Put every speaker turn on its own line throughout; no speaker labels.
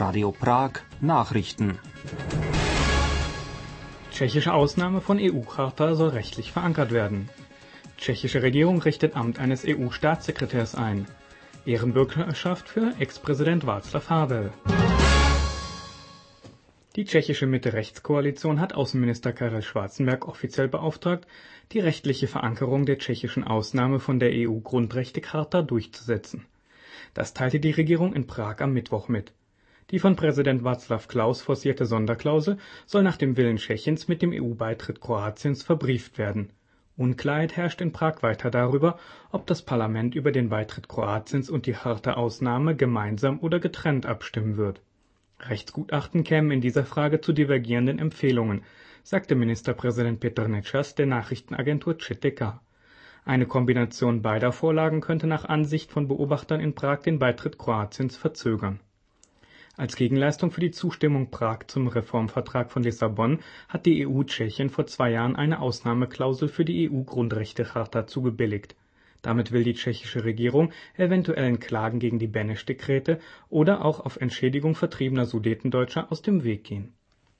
Radio Prag Nachrichten.
Tschechische Ausnahme von EU-Charta soll rechtlich verankert werden. Tschechische Regierung richtet Amt eines EU-Staatssekretärs ein. Ehrenbürgerschaft für Ex-Präsident Václav Havel. Die tschechische Mitte-Rechts-Koalition hat Außenminister Karel Schwarzenberg offiziell beauftragt, die rechtliche Verankerung der tschechischen Ausnahme von der EU-Grundrechtecharta durchzusetzen. Das teilte die Regierung in Prag am Mittwoch mit. Die von Präsident Václav Klaus forcierte Sonderklausel soll nach dem Willen Tschechiens mit dem EU-Beitritt Kroatiens verbrieft werden. Unklarheit herrscht in Prag weiter darüber, ob das Parlament über den Beitritt Kroatiens und die Charta-Ausnahme gemeinsam oder getrennt abstimmen wird. Rechtsgutachten kämen in dieser Frage zu divergierenden Empfehlungen, sagte Ministerpräsident Petr Nečas der Nachrichtenagentur ČTK. Eine Kombination beider Vorlagen könnte nach Ansicht von Beobachtern in Prag den Beitritt Kroatiens verzögern. Als Gegenleistung für die Zustimmung Prag zum Reformvertrag von Lissabon hat die EU Tschechien vor 2 Jahren eine Ausnahmeklausel für die EU-Grundrechtecharta zugebilligt. Damit will die tschechische Regierung eventuellen Klagen gegen die Beneš-Dekrete oder auch auf Entschädigung vertriebener Sudetendeutscher aus dem Weg gehen.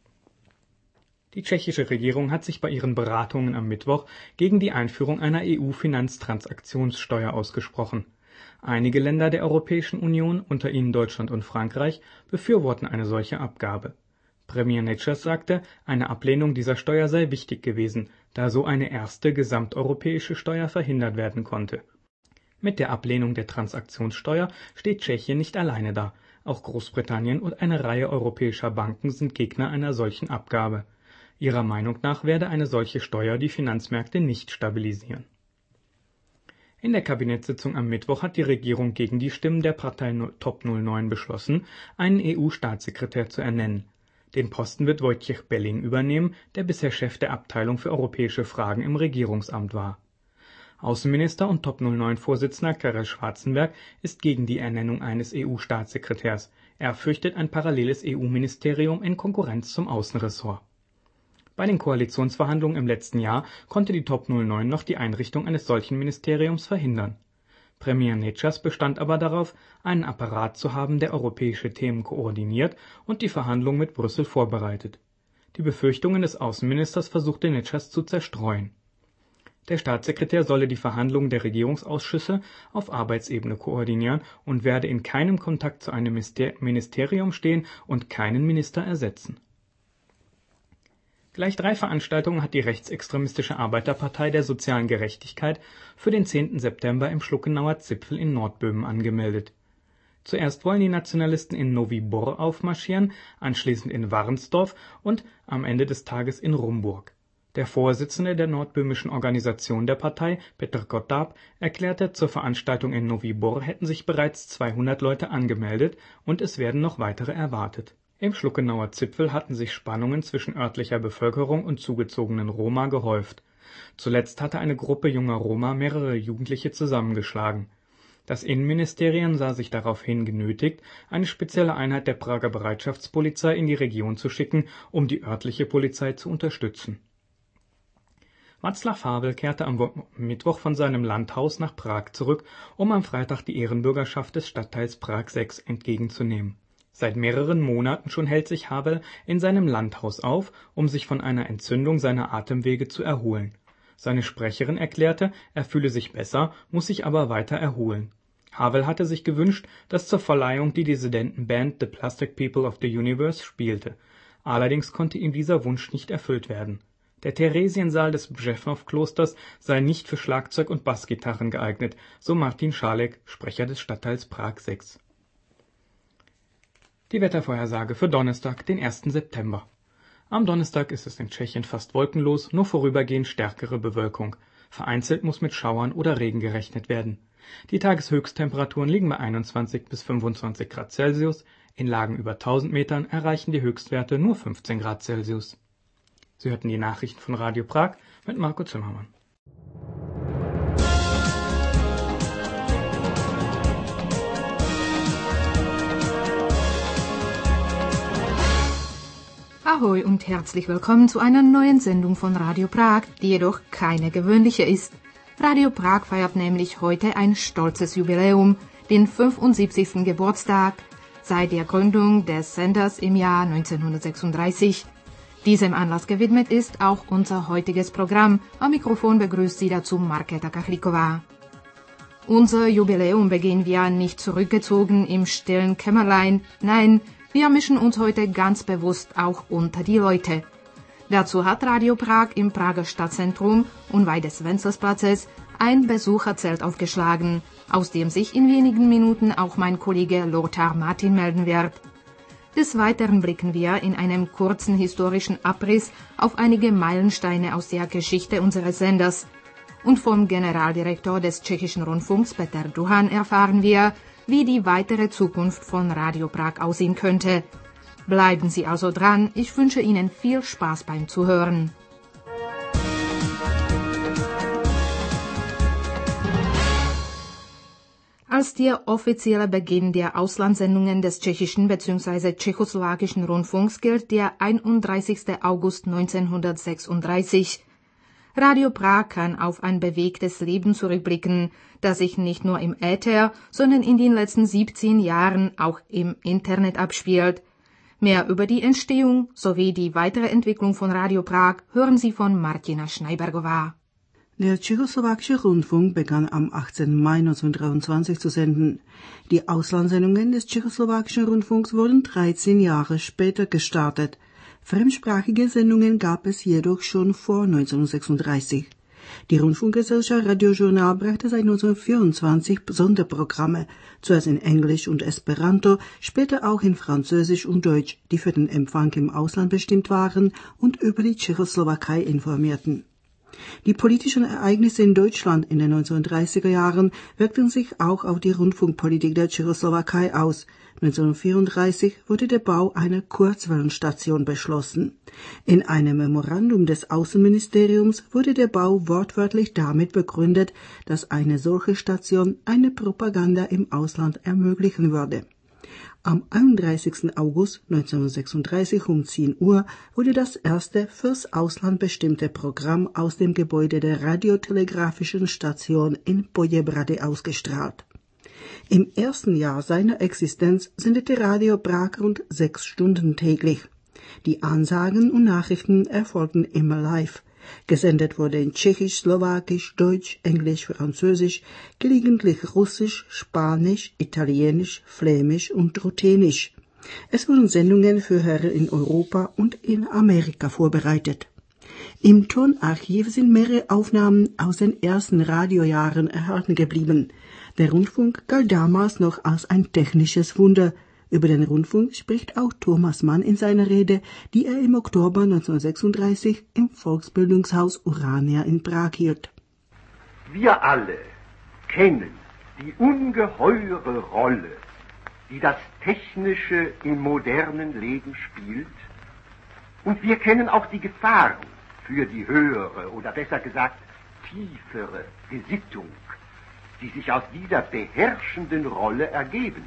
Die tschechische Regierung hat sich bei ihren Beratungen am Mittwoch gegen die Einführung einer EU-Finanztransaktionssteuer ausgesprochen. Einige Länder der Europäischen Union, unter ihnen Deutschland und Frankreich, befürworten eine solche Abgabe. Premier Nečas sagte, eine Ablehnung dieser Steuer sei wichtig gewesen, da so eine erste gesamteuropäische Steuer verhindert werden konnte. Mit der Ablehnung der Transaktionssteuer steht Tschechien nicht alleine da. Auch Großbritannien und eine Reihe europäischer Banken sind Gegner einer solchen Abgabe. Ihrer Meinung nach werde eine solche Steuer die Finanzmärkte nicht stabilisieren. In der Kabinettssitzung am Mittwoch hat die Regierung gegen die Stimmen der Partei Top 09 beschlossen, einen EU-Staatssekretär zu ernennen. Den Posten wird Wojciech Belling übernehmen, der bisher Chef der Abteilung für europäische Fragen im Regierungsamt war. Außenminister und Top 09-Vorsitzender Karel Schwarzenberg ist gegen die Ernennung eines EU-Staatssekretärs. Er fürchtet ein paralleles EU-Ministerium in Konkurrenz zum Außenressort. Bei den Koalitionsverhandlungen im letzten Jahr konnte die Top 09 noch die Einrichtung eines solchen Ministeriums verhindern. Premier Nečas bestand aber darauf, einen Apparat zu haben, der europäische Themen koordiniert und die Verhandlungen mit Brüssel vorbereitet. Die Befürchtungen des Außenministers versuchte Nečas zu zerstreuen. Der Staatssekretär solle die Verhandlungen der Regierungsausschüsse auf Arbeitsebene koordinieren und werde in keinem Kontakt zu einem Ministerium stehen und keinen Minister ersetzen. Gleich 3 Veranstaltungen hat die rechtsextremistische Arbeiterpartei der sozialen Gerechtigkeit für den 10. September im Schluckenauer Zipfel in Nordböhmen angemeldet. Zuerst wollen die Nationalisten in Nový Bor aufmarschieren, anschließend in Varnsdorf und am Ende des Tages in Rumburg. Der Vorsitzende der nordböhmischen Organisation der Partei, Petr Kotáb, erklärte, zur Veranstaltung in Nový Bor hätten sich bereits 200 Leute angemeldet und es werden noch weitere erwartet. Im Schluckenauer Zipfel hatten sich Spannungen zwischen örtlicher Bevölkerung und zugezogenen Roma gehäuft. Zuletzt hatte eine Gruppe junger Roma mehrere Jugendliche zusammengeschlagen. Das Innenministerium sah sich daraufhin genötigt, eine spezielle Einheit der Prager Bereitschaftspolizei in die Region zu schicken, um die örtliche Polizei zu unterstützen. Václav Havel kehrte am Mittwoch von seinem Landhaus nach Prag zurück, um am Freitag die Ehrenbürgerschaft des Stadtteils Prag 6 entgegenzunehmen. Seit mehreren Monaten schon hält sich Havel in seinem Landhaus auf, um sich von einer Entzündung seiner Atemwege zu erholen. Seine Sprecherin erklärte, er fühle sich besser, muss sich aber weiter erholen. Havel hatte sich gewünscht, dass zur Verleihung die Dissidentenband The Plastic People of the Universe spielte. Allerdings konnte ihm dieser Wunsch nicht erfüllt werden. Der Theresiensaal des Břevnov-Klosters sei nicht für Schlagzeug und Bassgitarren geeignet, so Martin Schalek, Sprecher des Stadtteils Prag 6. Die Wettervorhersage für Donnerstag, den 1. September. Am Donnerstag ist es in Tschechien fast wolkenlos, nur vorübergehend stärkere Bewölkung. Vereinzelt muss mit Schauern oder Regen gerechnet werden. Die Tageshöchsttemperaturen liegen bei 21 bis 25 Grad Celsius. In Lagen über 1000 Metern erreichen die Höchstwerte nur 15 Grad Celsius. Sie hörten die Nachrichten von Radio Prag mit Marco Zimmermann.
Ahoi und herzlich willkommen zu einer neuen Sendung von Radio Prag, die jedoch keine gewöhnliche ist. Radio Prag feiert nämlich heute ein stolzes Jubiläum, den 75. Geburtstag. seit der Gründung des Senders im Jahr 1936. Diesem Anlass gewidmet ist auch unser heutiges Programm. Am Mikrofon begrüßt Sie dazu Markéta Kachlikova. Unser Jubiläum begehen wir nicht zurückgezogen im stillen Kämmerlein. Nein, wir mischen uns heute ganz bewusst auch unter die Leute. Dazu hat Radio Prag im Prager Stadtzentrum unweit des Wencelsplatzes ein Besucherzelt aufgeschlagen, aus dem sich in wenigen Minuten auch mein Kollege Lothar Martin melden wird. Des Weiteren blicken wir in einem kurzen historischen Abriss auf einige Meilensteine aus der Geschichte unseres Senders. Und vom Generaldirektor des Tschechischen Rundfunks Peter Duhan erfahren wir, wie die weitere Zukunft von Radio Prag aussehen könnte. Bleiben Sie also dran, ich wünsche Ihnen viel Spaß beim Zuhören. Als der offizielle Beginn der Auslandssendungen des tschechischen bzw. tschechoslowakischen Rundfunks gilt der 31. August 1936. Radio Prag kann auf ein bewegtes Leben zurückblicken, das sich nicht nur im Äther, sondern in den letzten 17 Jahren auch im Internet abspielt. Mehr über die Entstehung sowie die weitere Entwicklung von Radio Prag hören Sie von Martina Schneibergová.
Der tschechoslowakische Rundfunk begann am 18. Mai 1923 zu senden. Die Auslandssendungen des tschechoslowakischen Rundfunks wurden 13 Jahre später gestartet. Fremdsprachige Sendungen gab es jedoch schon vor 1936. Die Rundfunkgesellschaft Radiojournal brachte seit 1924 Sonderprogramme, zuerst in Englisch und Esperanto, später auch in Französisch und Deutsch, die für den Empfang im Ausland bestimmt waren und über die Tschechoslowakei informierten. Die politischen Ereignisse in Deutschland in den 1930er Jahren wirkten sich auch auf die Rundfunkpolitik der Tschechoslowakei aus. 1934 wurde der Bau einer Kurzwellenstation beschlossen. In einem Memorandum des Außenministeriums wurde der Bau wortwörtlich damit begründet, dass eine solche Station eine Propaganda im Ausland ermöglichen würde. Am 31. August 1936 um 10 Uhr wurde das erste fürs Ausland bestimmte Programm aus dem Gebäude der radiotelegrafischen Station in Poděbrady ausgestrahlt. Im ersten Jahr seiner Existenz sendete Radio Prag rund 6 Stunden täglich. Die Ansagen und Nachrichten erfolgten immer live. Gesendet wurde in Tschechisch, Slowakisch, Deutsch, Englisch, Französisch, gelegentlich Russisch, Spanisch, Italienisch, Flämisch und Ruthenisch. Es wurden Sendungen für Hörer in Europa und in Amerika vorbereitet. Im Tonarchiv sind mehrere Aufnahmen aus den ersten Radiojahren erhalten geblieben. Der Rundfunk galt damals noch als ein technisches Wunder. Über den Rundfunk spricht auch Thomas Mann in seiner Rede, die er im Oktober 1936 im Volksbildungshaus Urania in Prag hielt.
Wir alle kennen die ungeheure Rolle, die das Technische im modernen Leben spielt, und wir kennen auch die Gefahren für die höhere oder besser gesagt tiefere Gesittung, die sich aus dieser beherrschenden Rolle ergeben.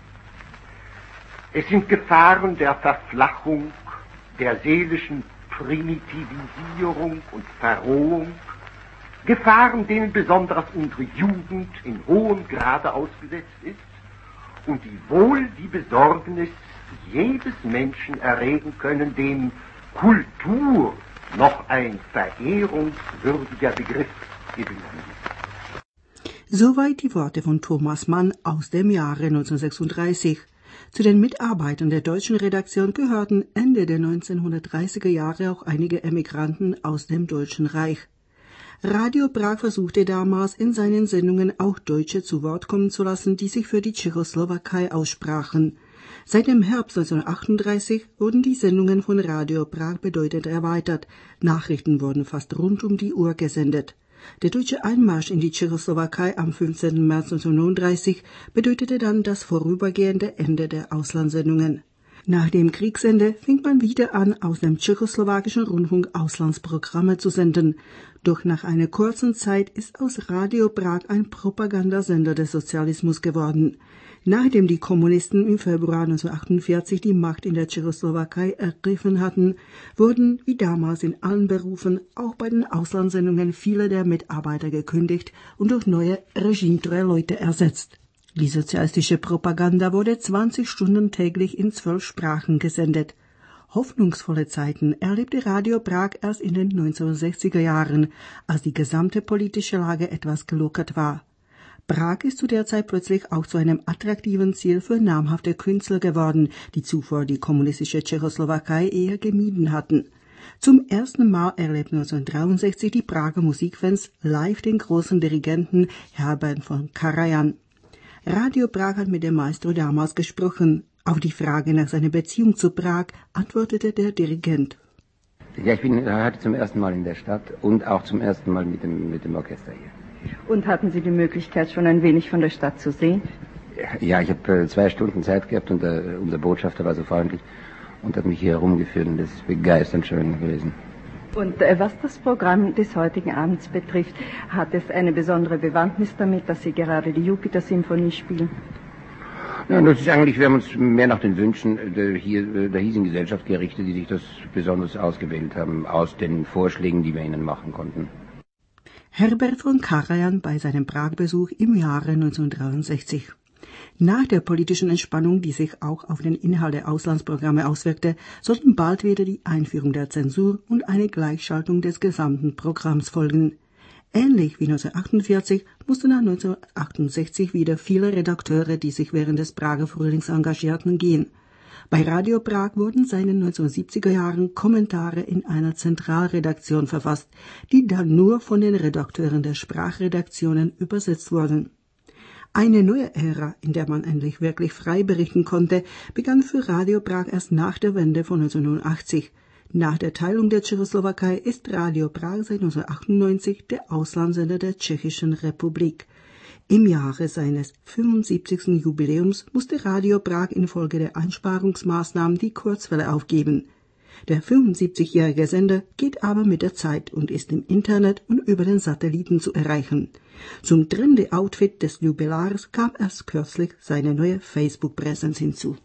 Es sind Gefahren der Verflachung, der seelischen Primitivisierung und Verrohung, Gefahren, denen besonders unsere Jugend in hohem Grade ausgesetzt ist und die wohl die Besorgnis jedes Menschen erregen können, dem Kultur noch ein verehrungswürdiger Begriff geblieben ist.
Soweit die Worte von Thomas Mann aus dem Jahre 1936. Zu den Mitarbeitern der deutschen Redaktion gehörten Ende der 1930er Jahre auch einige Emigranten aus dem Deutschen Reich. Radio Prag versuchte damals in seinen Sendungen auch Deutsche zu Wort kommen zu lassen, die sich für die Tschechoslowakei aussprachen. Seit dem Herbst 1938 wurden die Sendungen von Radio Prag bedeutend erweitert. Nachrichten wurden fast rund um die Uhr gesendet. Der deutsche Einmarsch in die Tschechoslowakei am 15. März 1939 bedeutete dann das vorübergehende Ende der Auslandssendungen. Nach dem Kriegsende fing man wieder an, aus dem tschechoslowakischen Rundfunk Auslandsprogramme zu senden. Doch nach einer kurzen Zeit ist aus Radio Prag ein Propagandasender des Sozialismus geworden. Nachdem die Kommunisten im Februar 1948 die Macht in der Tschechoslowakei ergriffen hatten, wurden, wie damals in allen Berufen, auch bei den Auslandssendungen viele der Mitarbeiter gekündigt und durch neue regimetreue Leute ersetzt. Die sozialistische Propaganda wurde 20 Stunden täglich in 12 Sprachen gesendet. Hoffnungsvolle Zeiten erlebte Radio Prag erst in den 1960er Jahren, als die gesamte politische Lage etwas gelockert war. Prag ist zu der Zeit plötzlich auch zu einem attraktiven Ziel für namhafte Künstler geworden, die zuvor die kommunistische Tschechoslowakei eher gemieden hatten. Zum ersten Mal erlebten 1963 die Prager Musikfans live den großen Dirigenten Herbert von Karajan. Radio Prag hat mit dem Maestro damals gesprochen. Auf die Frage nach seiner Beziehung zu Prag antwortete der Dirigent.
Ja, ich bin heute zum ersten Mal in der Stadt und auch zum ersten Mal mit dem Orchester hier.
Und hatten Sie die Möglichkeit, schon ein wenig von der Stadt zu sehen?
Ja, ich habe 2 Stunden Zeit gehabt und unser Botschafter war so freundlich und hat mich hier herumgeführt und das ist begeisternd schön gewesen.
Und was das Programm des heutigen Abends betrifft, hat es eine besondere Bewandtnis damit, dass Sie gerade die Jupiter-Symphonie spielen?
Ja, das ist eigentlich, wir haben uns mehr nach den Wünschen der hiesigen Gesellschaft gerichtet, die sich das besonders ausgewählt haben, aus den Vorschlägen, die wir ihnen machen konnten.
Herbert von Karajan bei seinem Prag-Besuch im Jahre 1963. Nach der politischen Entspannung, die sich auch auf den Inhalt der Auslandsprogramme auswirkte, sollten bald wieder die Einführung der Zensur und eine Gleichschaltung des gesamten Programms folgen. Ähnlich wie 1948 mussten nach 1968 wieder viele Redakteure, die sich während des Prager Frühlings engagierten, gehen. Bei Radio Prag wurden seit den 1970er Jahren Kommentare in einer Zentralredaktion verfasst, die dann nur von den Redakteuren der Sprachredaktionen übersetzt wurden. Eine neue Ära, in der man endlich wirklich frei berichten konnte, begann für Radio Prag erst nach der Wende von 1989. Nach der Teilung der Tschechoslowakei ist Radio Prag seit 1998 der Auslandssender der Tschechischen Republik. Im Jahre seines 75. Jubiläums musste Radio Prag infolge der Einsparungsmaßnahmen die Kurzwelle aufgeben. Der 75-jährige Sender geht aber mit der Zeit und ist im Internet und über den Satelliten zu erreichen. Zum Trendy-Outfit des Jubilars kam erst kürzlich seine neue Facebook-Präsenz hinzu.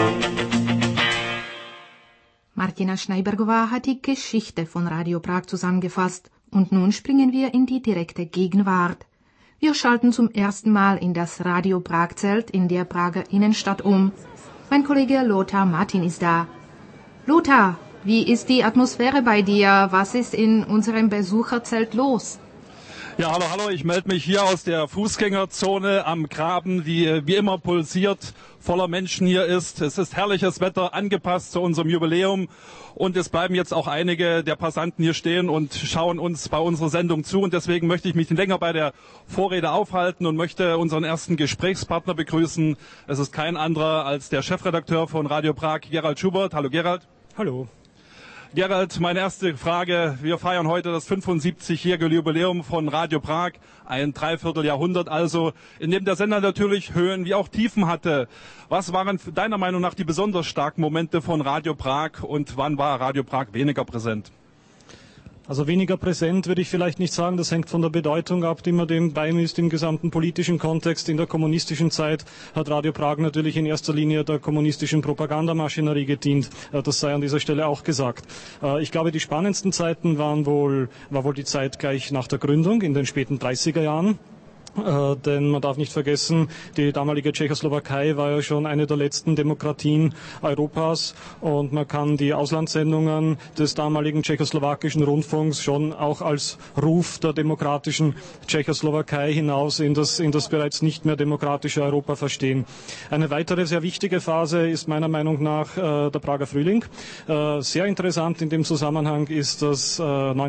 Martina Schneibergová hat die Geschichte von Radio Prag zusammengefasst und nun springen wir in die direkte Gegenwart. Wir schalten zum ersten Mal in das Radio Prag-Zelt in der Prager Innenstadt um. Mein Kollege Lothar Martin ist da. Lothar, wie ist die Atmosphäre bei dir? Was ist in unserem Besucherzelt los?
Ja, hallo, ich melde mich hier aus der Fußgängerzone am Graben, die wie immer pulsiert, voller Menschen hier ist. Es ist herrliches Wetter, angepasst zu unserem Jubiläum und es bleiben jetzt auch einige der Passanten hier stehen und schauen uns bei unserer Sendung zu und deswegen möchte ich mich länger bei der Vorrede aufhalten und möchte unseren ersten Gesprächspartner begrüßen. Es ist kein anderer als der Chefredakteur von Radio Prag, Gerald Schubert. Hallo Gerald.
Hallo.
Gerald, meine erste Frage. Wir feiern heute das 75-jährige Jubiläum von Radio Prag, ein Dreivierteljahrhundert also, in dem der Sender natürlich Höhen wie auch Tiefen hatte. Was waren deiner Meinung nach die besonders starken Momente von Radio Prag und wann war Radio Prag weniger präsent?
Also weniger präsent würde ich vielleicht nicht sagen, das hängt von der Bedeutung ab, die man dem beimisst im gesamten politischen Kontext. In der kommunistischen Zeit hat Radio Prag natürlich in erster Linie der kommunistischen Propagandamaschinerie gedient. Das sei an dieser Stelle auch gesagt. Ich glaube, die spannendsten Zeiten war wohl die Zeit gleich nach der Gründung in den späten 30er Jahren. Denn man darf nicht vergessen, die damalige Tschechoslowakei war ja schon eine der letzten Demokratien Europas und man kann die Auslandssendungen des damaligen tschechoslowakischen Rundfunks schon auch als Ruf der demokratischen Tschechoslowakei hinaus in das bereits nicht mehr demokratische Europa verstehen. Eine weitere sehr wichtige Phase ist meiner Meinung nach der Prager Frühling. Sehr interessant in dem Zusammenhang ist, dass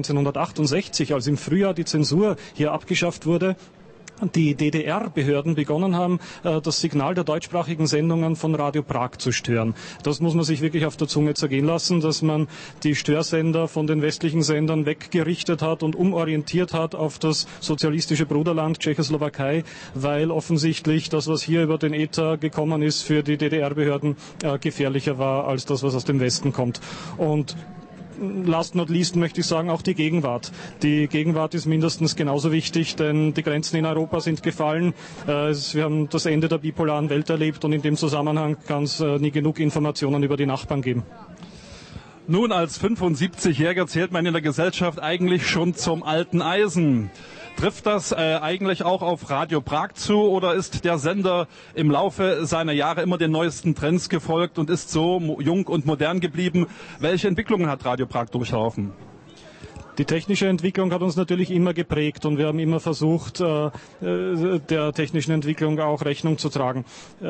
1968, als im Frühjahr die Zensur hier abgeschafft wurde, die DDR-Behörden begonnen haben, das Signal der deutschsprachigen Sendungen von Radio Prag zu stören. Das muss man sich wirklich auf der Zunge zergehen lassen, dass man die Störsender von den westlichen Sendern weggerichtet hat und umorientiert hat auf das sozialistische Bruderland Tschechoslowakei, weil offensichtlich das, was hier über den Äther gekommen ist, für die DDR-Behörden gefährlicher war als das, was aus dem Westen kommt. Und last not least möchte ich sagen, auch die Gegenwart. Die Gegenwart ist mindestens genauso wichtig, denn die Grenzen in Europa sind gefallen. Wir haben das Ende der bipolaren Welt erlebt und in dem Zusammenhang kann es nie genug Informationen über die Nachbarn geben.
Nun, als 75-Jähriger zählt man in der Gesellschaft eigentlich schon zum alten Eisen. Trifft das eigentlich auch auf Radio Prag zu oder ist der Sender im Laufe seiner Jahre immer den neuesten Trends gefolgt und ist so jung und modern geblieben? Welche Entwicklungen hat Radio Prag durchlaufen?
Die technische Entwicklung hat uns natürlich immer geprägt und wir haben immer versucht, der technischen Entwicklung auch Rechnung zu tragen.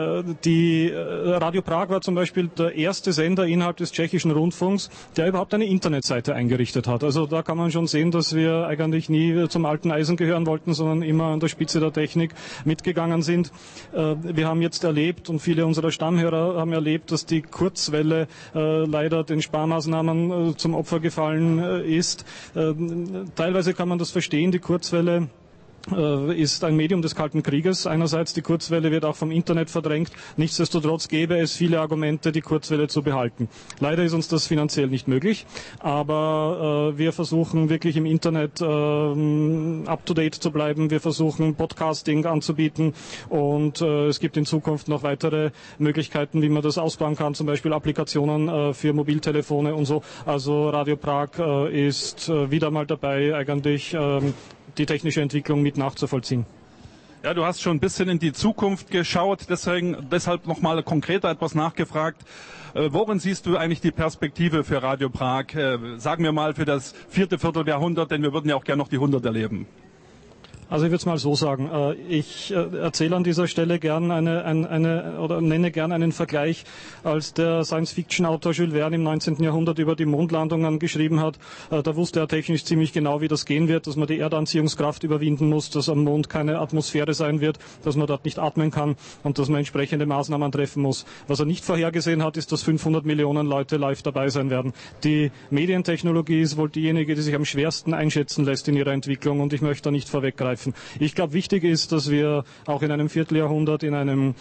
Radio Prag war zum Beispiel der erste Sender innerhalb des tschechischen Rundfunks, der überhaupt eine Internetseite eingerichtet hat. Also da kann man schon sehen, dass wir eigentlich nie zum alten Eisen gehören wollten, sondern immer an der Spitze der Technik mitgegangen sind. Wir haben jetzt erlebt und viele unserer Stammhörer haben erlebt, dass die Kurzwelle leider den Sparmaßnahmen zum Opfer gefallen ist. Teilweise kann man das verstehen, die Kurzwelle ist ein Medium des Kalten Krieges. Einerseits die Kurzwelle wird auch vom Internet verdrängt. Nichtsdestotrotz gäbe es viele Argumente, die Kurzwelle zu behalten. Leider ist uns das finanziell nicht möglich, aber wir versuchen wirklich im Internet up-to-date zu bleiben. Wir versuchen Podcasting anzubieten und es gibt in Zukunft noch weitere Möglichkeiten, wie man das ausbauen kann, zum Beispiel Applikationen für Mobiltelefone und so. Also Radio Prag ist wieder mal dabei, eigentlich die technische Entwicklung mit nachzuvollziehen.
Ja, du hast schon ein bisschen in die Zukunft geschaut, deshalb nochmal konkreter etwas nachgefragt. Worin siehst du eigentlich die Perspektive für Radio Prag? Sagen wir mal für das 4. Vierteljahrhundert, denn wir würden ja auch gerne noch die 100 erleben.
Also ich würde es mal so sagen, ich erzähle an dieser Stelle gern nenne gern einen Vergleich, als der Science-Fiction-Autor Jules Verne im 19. Jahrhundert über die Mondlandungen geschrieben hat. Da wusste er technisch ziemlich genau, wie das gehen wird, dass man die Erdanziehungskraft überwinden muss, dass am Mond keine Atmosphäre sein wird, dass man dort nicht atmen kann und dass man entsprechende Maßnahmen treffen muss. Was er nicht vorhergesehen hat, ist, dass 500 Millionen Leute live dabei sein werden. Die Medientechnologie ist wohl diejenige, die sich am schwersten einschätzen lässt in ihrer Entwicklung und ich möchte da nicht vorweggreifen. Ich glaube, wichtig ist, dass wir auch in einem Vierteljahrhundert in einem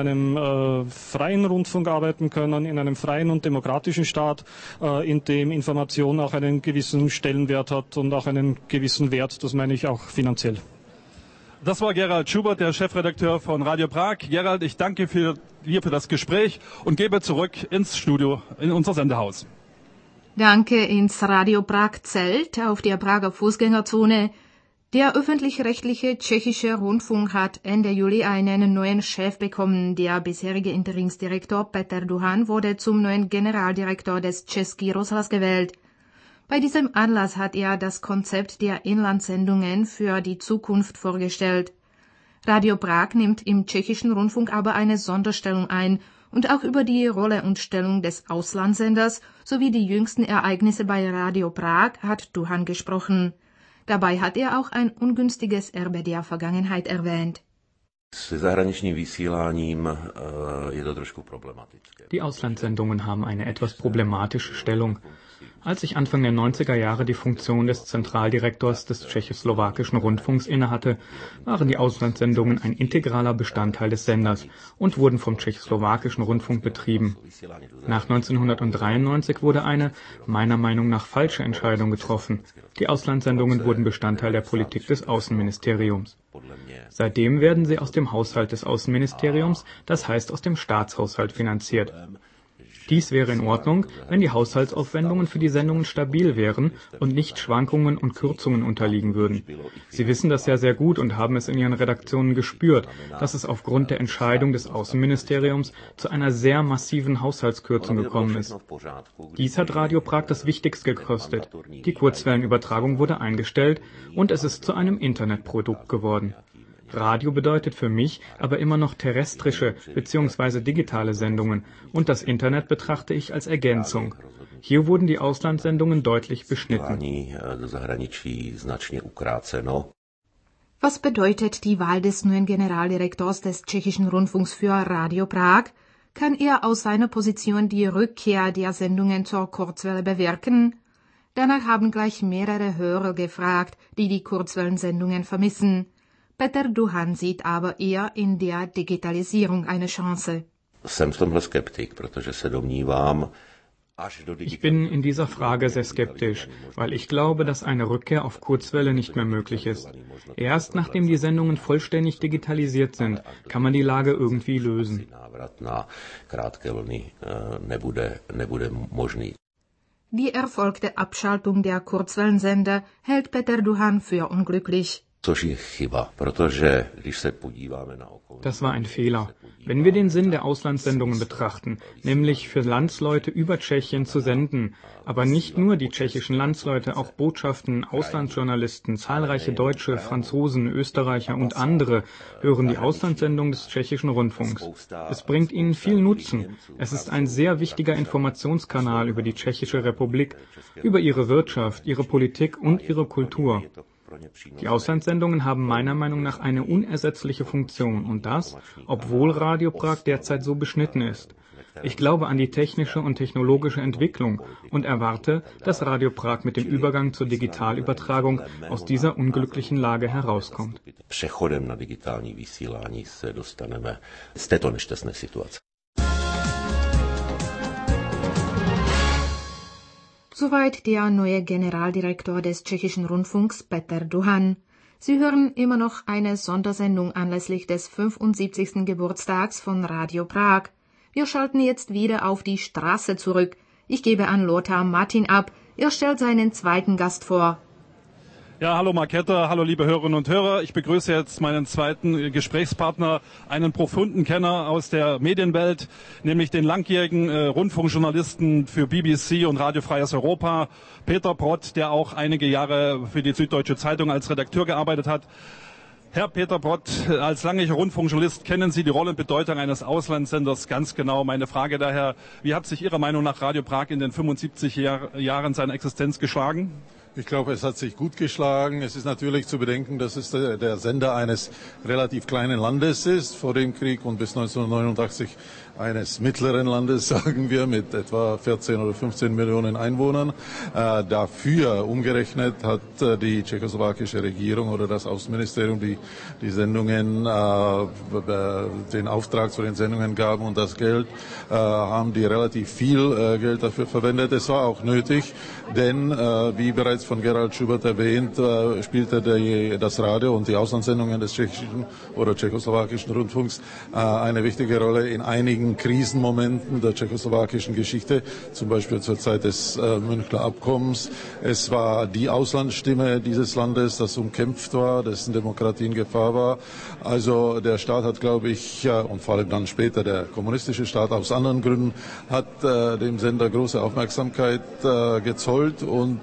freien Rundfunk arbeiten können, in einem freien und demokratischen Staat, in dem Information auch einen gewissen Stellenwert hat und auch einen gewissen Wert, das meine ich auch finanziell.
Das war Gerald Schubert, der Chefredakteur von Radio Prag. Gerald, ich danke dir für das Gespräch und gebe zurück ins Studio, in unser Sendehaus.
Danke ins Radio Prag Zelt auf der Prager Fußgängerzone. Der öffentlich-rechtliche tschechische Rundfunk hat Ende Juli einen neuen Chef bekommen. Der bisherige Interimsdirektor Peter Duhan wurde zum neuen Generaldirektor des Český rozhlas gewählt. Bei diesem Anlass hat er das Konzept der Inlandsendungen für die Zukunft vorgestellt. Radio Prag nimmt im tschechischen Rundfunk aber eine Sonderstellung ein und auch über die Rolle und Stellung des Auslandssenders sowie die jüngsten Ereignisse bei Radio Prag hat Duhan gesprochen. Dabei hat er auch ein ungünstiges Erbe der Vergangenheit erwähnt.
Die Auslandssendungen haben eine etwas problematische Stellung. Als ich Anfang der 90er Jahre die Funktion des Zentraldirektors des tschechoslowakischen Rundfunks innehatte, waren die Auslandssendungen ein integraler Bestandteil des Senders und wurden vom tschechoslowakischen Rundfunk betrieben. Nach 1993 wurde eine, meiner Meinung nach falsche Entscheidung getroffen. Die Auslandssendungen wurden Bestandteil der Politik des Außenministeriums. Seitdem werden sie aus dem Haushalt des Außenministeriums, das heißt aus dem Staatshaushalt, finanziert. Dies wäre in Ordnung, wenn die Haushaltsaufwendungen für die Sendungen stabil wären und nicht Schwankungen und Kürzungen unterliegen würden. Sie wissen das ja sehr gut und haben es in Ihren Redaktionen gespürt, dass es aufgrund der Entscheidung des Außenministeriums zu einer sehr massiven Haushaltskürzung gekommen ist. Dies hat Radio Prag das Wichtigste gekostet. Die Kurzwellenübertragung wurde eingestellt und es ist zu einem Internetprodukt geworden. Radio bedeutet für mich aber immer noch terrestrische bzw. digitale Sendungen und das Internet betrachte ich als Ergänzung. Hier wurden die Auslandssendungen deutlich beschnitten.
Was bedeutet die Wahl des neuen Generaldirektors des tschechischen Rundfunks für Radio Prag? Kann er aus seiner Position die Rückkehr der Sendungen zur Kurzwelle bewirken? Danach haben gleich mehrere Hörer gefragt, die die Kurzwellensendungen vermissen. Peter Duhan sieht aber eher in der Digitalisierung eine Chance.
Ich bin in dieser Frage sehr skeptisch, weil ich glaube, dass eine Rückkehr auf Kurzwelle nicht mehr möglich ist. Erst nachdem die Sendungen vollständig digitalisiert sind, kann man die Lage irgendwie lösen.
Die erfolgte Abschaltung der Kurzwellensender hält Peter Duhan für unglücklich.
Das war ein Fehler. Wenn wir den Sinn der Auslandssendungen betrachten, nämlich für Landsleute über Tschechien zu senden, aber nicht nur die tschechischen Landsleute, auch Botschaften, Auslandsjournalisten, zahlreiche Deutsche, Franzosen, Österreicher und andere hören die Auslandssendung des tschechischen Rundfunks. Es bringt ihnen viel Nutzen. Es ist ein sehr wichtiger Informationskanal über die Tschechische Republik, über ihre Wirtschaft, ihre Politik und ihre Kultur. Die Auslandssendungen haben meiner Meinung nach eine unersetzliche Funktion und das, obwohl Radio Prag derzeit so beschnitten ist. Ich glaube an die technische und technologische Entwicklung und erwarte, dass Radio Prag mit dem Übergang zur Digitalübertragung aus dieser unglücklichen Lage herauskommt.
Soweit der neue Generaldirektor des Tschechischen Rundfunks, Peter Duhan. Sie hören immer noch eine Sondersendung anlässlich des 75. Geburtstags von Radio Prag. Wir schalten jetzt wieder auf die Straße zurück. Ich gebe an Lothar Martin ab. Er stellt seinen zweiten Gast vor.
Ja, hallo Marketta, hallo liebe Hörerinnen und Hörer. Ich begrüße jetzt meinen zweiten Gesprächspartner, einen profunden Kenner aus der Medienwelt, nämlich den langjährigen Rundfunkjournalisten für BBC und Radio Freies Europa, Peter Brott, der auch einige Jahre für die Süddeutsche Zeitung als Redakteur gearbeitet hat. Herr Peter Brott, als langjähriger Rundfunkjournalist kennen Sie die Rolle und Bedeutung eines Auslandssenders ganz genau. Meine Frage daher, wie hat sich Ihrer Meinung nach Radio Prag in den 75 Jahren seiner Existenz geschlagen?
Ich glaube, es hat sich gut geschlagen. Es ist natürlich zu bedenken, dass es der Sender eines relativ kleinen Landes ist vor dem Krieg und bis 1989 eines mittleren Landes, sagen wir, mit etwa 14 oder 15 Millionen Einwohnern. Dafür umgerechnet hat die tschechoslowakische Regierung oder das Außenministerium die Sendungen, den Auftrag zu den Sendungen gaben und das Geld, haben die relativ viel Geld dafür verwendet. Es war auch nötig, denn wie bereits von Gerald Schubert erwähnt, spielte das Radio und die Auslandssendungen des tschechischen oder tschechoslowakischen Rundfunks eine wichtige Rolle in einigen Krisenmomenten der tschechoslowakischen Geschichte, zum Beispiel zur Zeit des Münchner Abkommens. Es war die Auslandsstimme dieses Landes, das umkämpft war, dessen Demokratie in Gefahr war. Also der Staat hat, glaube ich, und vor allem dann später der kommunistische Staat aus anderen Gründen, hat dem Sender große Aufmerksamkeit gezollt und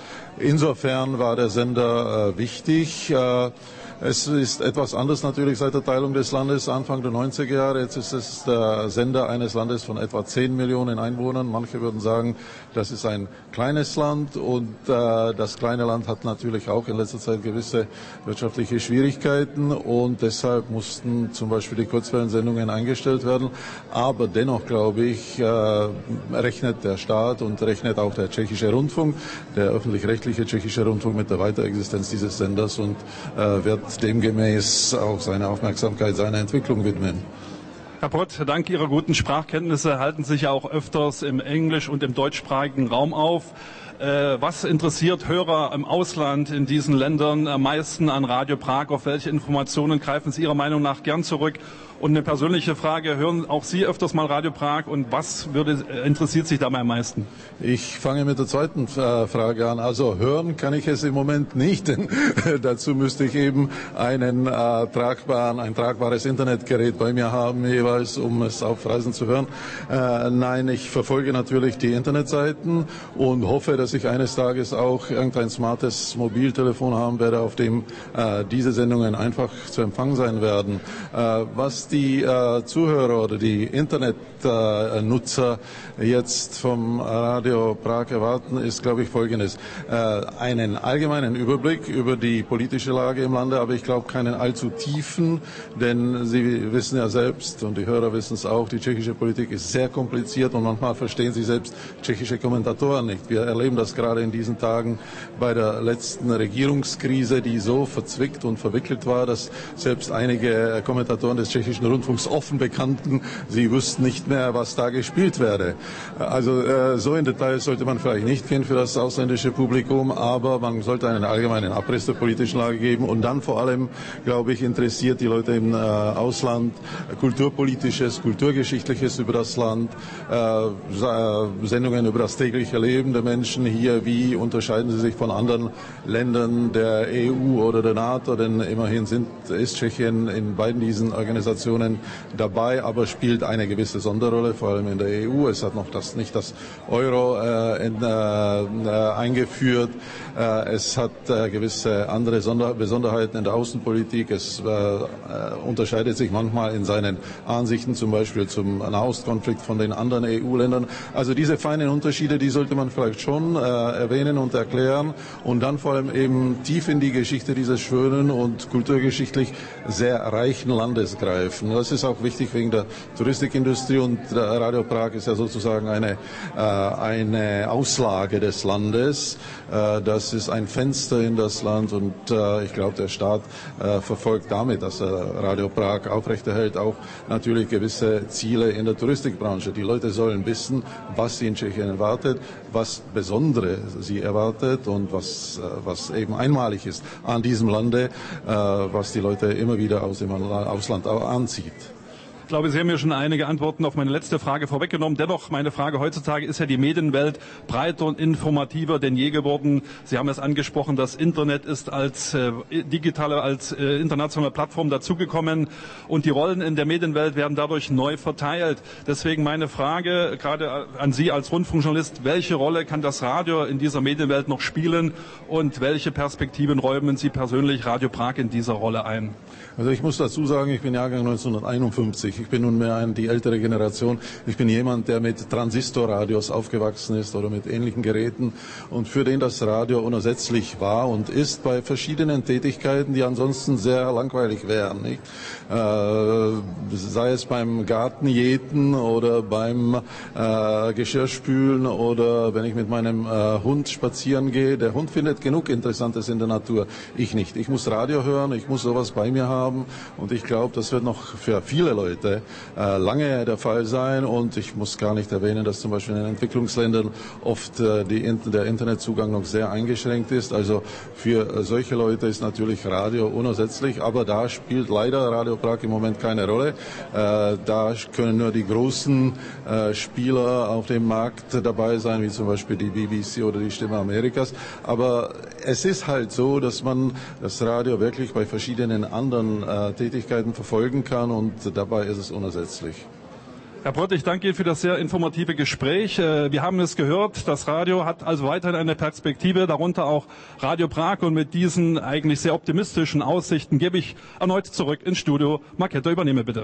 insofern war der Sender wichtig. Es ist etwas anders natürlich seit der Teilung des Landes Anfang der 90er Jahre. Jetzt ist es der Sender eines Landes von etwa 10 Millionen Einwohnern. Manche würden sagen, das ist ein kleines Land und das kleine Land hat natürlich auch in letzter Zeit gewisse wirtschaftliche Schwierigkeiten und deshalb mussten zum Beispiel die Kurzwellensendungen eingestellt werden. Aber dennoch, glaube ich, rechnet der Staat und rechnet auch der tschechische Rundfunk, der öffentlich-rechtliche tschechische Rundfunk mit der Weiterexistenz dieses Senders und wird demgemäß auch seine Aufmerksamkeit seiner Entwicklung widmen.
Herr Brott, dank Ihrer guten Sprachkenntnisse halten Sie sich ja auch öfters im englisch- und im deutschsprachigen Raum auf. Was interessiert Hörer im Ausland in diesen Ländern am meisten an Radio Prag? Auf welche Informationen greifen Sie Ihrer Meinung nach gern zurück? Und eine persönliche Frage, hören auch Sie öfters mal Radio Prag und was interessiert Sie dabei am meisten?
Ich fange mit der zweiten Frage an. Also hören kann ich es im Moment nicht, denn dazu müsste ich eben ein tragbares Internetgerät bei mir haben, jeweils, um es auf Reisen zu hören. Nein, ich verfolge natürlich die Internetseiten und hoffe, dass ich eines Tages auch irgendein smartes Mobiltelefon haben werde, auf dem diese Sendungen einfach zu empfangen sein werden. Was die Zuhörer oder die Internetnutzer jetzt vom Radio Prag erwarten, ist, glaube ich, Folgendes. Einen allgemeinen Überblick über die politische Lage im Lande, aber ich glaube keinen allzu tiefen, denn Sie wissen ja selbst und die Hörer wissen es auch, die tschechische Politik ist sehr kompliziert und manchmal verstehen Sie selbst tschechische Kommentatoren nicht. Wir erleben das gerade in diesen Tagen bei der letzten Regierungskrise, die so verzwickt und verwickelt war, dass selbst einige Kommentatoren des tschechischen Rundfunks offen bekannten, sie wüssten nicht mehr, was da gespielt werde. Also so in Details sollte man vielleicht nicht gehen für das ausländische Publikum, aber man sollte einen allgemeinen Abriss der politischen Lage geben und dann vor allem, glaube ich, interessiert die Leute im Ausland kulturpolitisches, kulturgeschichtliches über das Land, Sendungen über das tägliche Leben der Menschen. hier, wie unterscheiden sie sich von anderen Ländern der EU oder der NATO, denn immerhin ist Tschechien in beiden diesen Organisationen dabei, aber spielt eine gewisse Sonderrolle, vor allem in der EU. Es hat noch nicht das Euro eingeführt. Es hat gewisse andere Besonderheiten in der Außenpolitik. Es unterscheidet sich manchmal in seinen Ansichten, zum Beispiel zum Nahostkonflikt von den anderen EU-Ländern. Also diese feinen Unterschiede, die sollte man vielleicht schon erwähnen und erklären und dann vor allem eben tief in die Geschichte dieses schönen und kulturgeschichtlich sehr reichen Landes greifen. Das ist auch wichtig wegen der Touristikindustrie und Radio Prag ist ja sozusagen eine Auslage des Landes. Das ist ein Fenster in das Land und ich glaube, der Staat verfolgt damit, dass er Radio Prag aufrechterhält, auch natürlich gewisse Ziele in der Touristikbranche. Die Leute sollen wissen, was sie in Tschechien erwartet, was Besondere sie erwartet und was eben einmalig ist an diesem Lande, was die Leute immer wieder aus dem Ausland anzieht.
Ich glaube, Sie haben mir schon einige Antworten auf meine letzte Frage vorweggenommen. Dennoch, meine Frage heutzutage ist ja die Medienwelt breiter und informativer denn je geworden. Sie haben es angesprochen, das Internet ist als internationale Plattform dazugekommen und die Rollen in der Medienwelt werden dadurch neu verteilt. Deswegen meine Frage gerade an Sie als Rundfunkjournalist, welche Rolle kann das Radio in dieser Medienwelt noch spielen und welche Perspektiven räumen Sie persönlich Radio Prag in dieser Rolle ein?
Also ich muss dazu sagen, ich bin Jahrgang 1951. Ich bin nunmehr die ältere Generation. Ich bin jemand, der mit Transistorradios aufgewachsen ist oder mit ähnlichen Geräten und für den das Radio unersetzlich war und ist bei verschiedenen Tätigkeiten, die ansonsten sehr langweilig wären. Nicht? Sei es beim Gartenjäten oder beim Geschirrspülen oder wenn ich mit meinem Hund spazieren gehe. Der Hund findet genug Interessantes in der Natur. Ich nicht. Ich muss Radio hören, ich muss sowas bei mir haben und ich glaube, das wird noch für viele Leute lange der Fall sein und ich muss gar nicht erwähnen, dass zum Beispiel in den Entwicklungsländern oft der Internetzugang noch sehr eingeschränkt ist. Also für solche Leute ist natürlich Radio unersetzlich, aber da spielt leider Radio Prag im Moment keine Rolle. Da können nur die großen Spieler auf dem Markt dabei sein, wie zum Beispiel die BBC oder die Stimme Amerikas. Aber es ist halt so, dass man das Radio wirklich bei verschiedenen anderen Tätigkeiten verfolgen kann und dabei ist es unersetzlich.
Herr Brott, ich danke Ihnen für das sehr informative Gespräch. Wir haben es gehört, das Radio hat also weiterhin eine Perspektive, darunter auch Radio Prag. Und mit diesen eigentlich sehr optimistischen Aussichten gebe ich erneut zurück ins Studio. Marketa, übernehme bitte.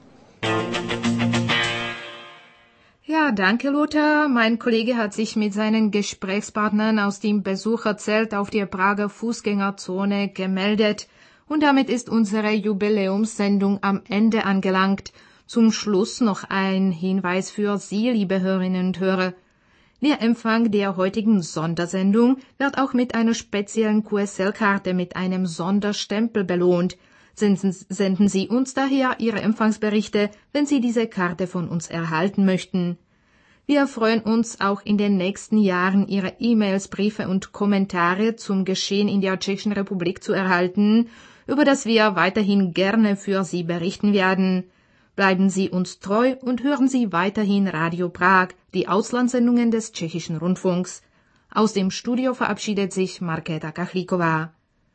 Ja, danke Lothar. Mein Kollege hat sich mit seinen Gesprächspartnern aus dem Besucherzelt auf der Prager Fußgängerzone gemeldet. Und damit ist unsere Jubiläumssendung am Ende angelangt. Zum Schluss noch ein Hinweis für Sie, liebe Hörerinnen und Hörer. Der Empfang der heutigen Sondersendung wird auch mit einer speziellen QSL-Karte mit einem Sonderstempel belohnt. Senden Sie uns daher Ihre Empfangsberichte, wenn Sie diese Karte von uns erhalten möchten. Wir freuen uns auch in den nächsten Jahren Ihre E-Mails, Briefe und Kommentare zum Geschehen in der Tschechischen Republik zu erhalten, über das wir weiterhin gerne für Sie berichten werden. Bleiben Sie uns treu und hören Sie weiterhin Radio Prag, die Auslandssendungen des Tschechischen Rundfunks. Aus dem Studio verabschiedet sich Markéta Kachlíková.